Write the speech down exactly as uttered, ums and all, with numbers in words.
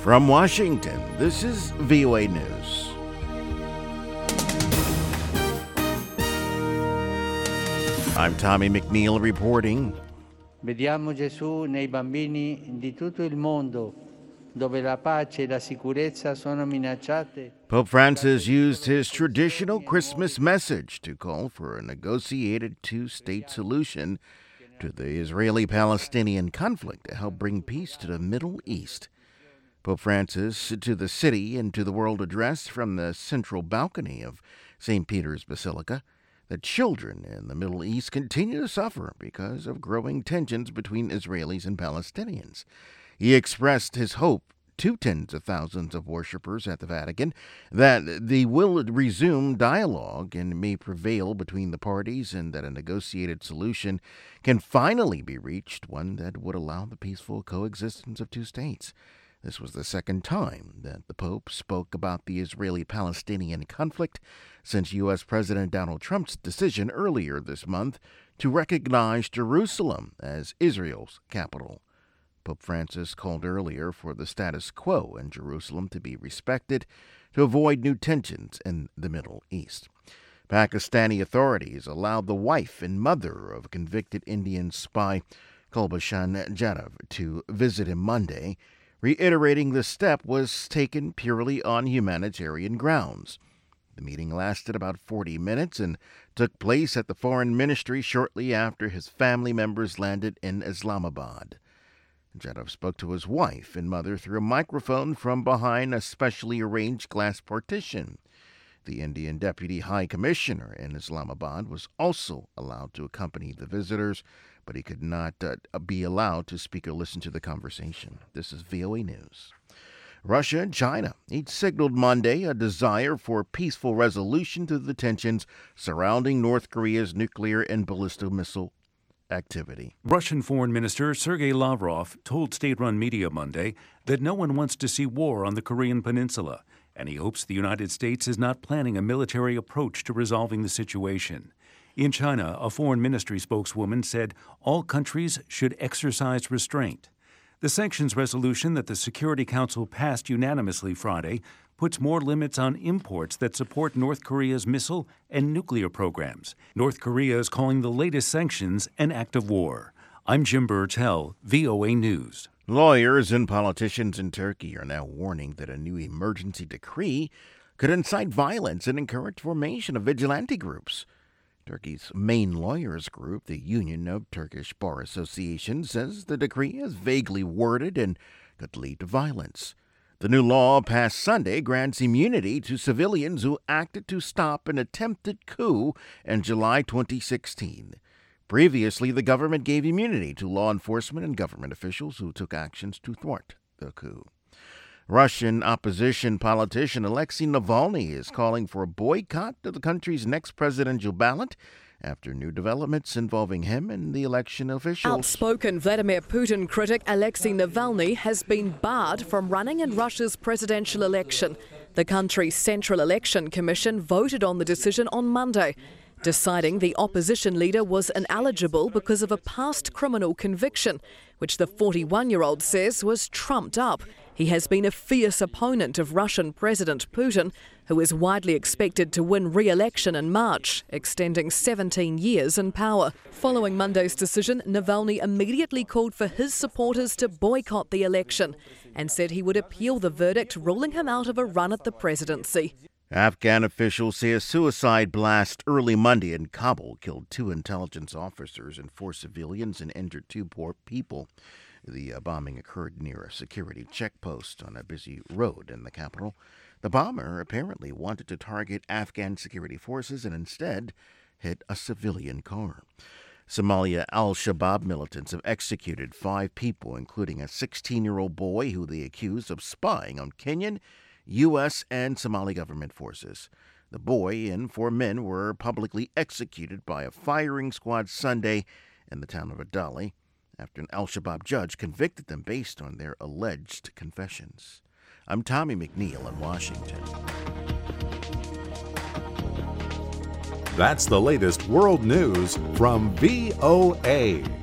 From Washington, this is V O A News. I'm Tommy McNeil reporting. Vediamo Gesù nei bambini di tutto il mondo, dove la pace e la sicurezza sono minacciate. Pope Francis used his traditional Christmas message to call for a negotiated two-state solution to the Israeli-Palestinian conflict to help bring peace to the Middle East. Pope Francis to the city and to the world addressed from the central balcony of Saint Peter's Basilica that children in the Middle East continue to suffer because of growing tensions between Israelis and Palestinians. He expressed his hope to tens of thousands of worshippers at the Vatican that they will resume dialogue and may prevail between the parties and that a negotiated solution can finally be reached, one that would allow the peaceful coexistence of two states. This was the second time that the Pope spoke about the Israeli-Palestinian conflict since U S. President Donald Trump's decision earlier this month to recognize Jerusalem as Israel's capital. Pope Francis called earlier for the status quo in Jerusalem to be respected to avoid new tensions in the Middle East. Pakistani authorities allowed the wife and mother of convicted Indian spy Kulbhushan Jadhav to visit him Monday, reiterating the step was taken purely on humanitarian grounds. The meeting lasted about forty minutes and took place at the Foreign Ministry shortly after his family members landed in Islamabad. Jadhav spoke to his wife and mother through a microphone from behind a specially arranged glass partition. The Indian Deputy High Commissioner in Islamabad was also allowed to accompany the visitors, but he could not uh, be allowed to speak or listen to the conversation. This is V O A News. Russia and China each signaled Monday a desire for peaceful resolution to the tensions surrounding North Korea's nuclear and ballistic missile activity. Russian Foreign Minister Sergei Lavrov told state-run media Monday that no one wants to see war on the Korean peninsula, and he hopes the United States is not planning a military approach to resolving the situation. In China, a foreign ministry spokeswoman said all countries should exercise restraint. The sanctions resolution that the Security Council passed unanimously Friday puts more limits on imports that support North Korea's missile and nuclear programs. North Korea is calling the latest sanctions an act of war. I'm Jim Burtell, V O A News. Lawyers and politicians in Turkey are now warning that a new emergency decree could incite violence and encourage formation of vigilante groups. Turkey's main lawyers group, the Union of Turkish Bar Associations, says the decree is vaguely worded and could lead to violence. The new law passed Sunday grants immunity to civilians who acted to stop an attempted coup in July twenty sixteen. Previously, the government gave immunity to law enforcement and government officials who took actions to thwart the coup. Russian opposition politician Alexei Navalny is calling for a boycott of the country's next presidential ballot after new developments involving him and the election officials. Outspoken Vladimir Putin critic Alexei Navalny has been barred from running in Russia's presidential election. The country's Central Election Commission voted on the decision on Monday, deciding the opposition leader was ineligible because of a past criminal conviction, which the forty-one-year-old says was trumped up. He has been a fierce opponent of Russian President Putin, who is widely expected to win re-election in March, extending seventeen years in power. Following Monday's decision, Navalny immediately called for his supporters to boycott the election and said he would appeal the verdict, ruling him out of a run at the presidency. Afghan officials say a suicide blast early Monday in Kabul killed two intelligence officers and four civilians and injured two poor people. The uh, bombing occurred near a security checkpost on a busy road in the capital. The bomber apparently wanted to target Afghan security forces and instead hit a civilian car. Somalia al-Shabaab militants have executed five people, including a sixteen-year-old boy who they accused of spying on Kenyan, U S, and Somali government forces. The boy and four men were publicly executed by a firing squad Sunday in the town of Adali after an al-Shabaab judge convicted them based on their alleged confessions. I'm Tommy McNeil in Washington. That's the latest world news from V O A.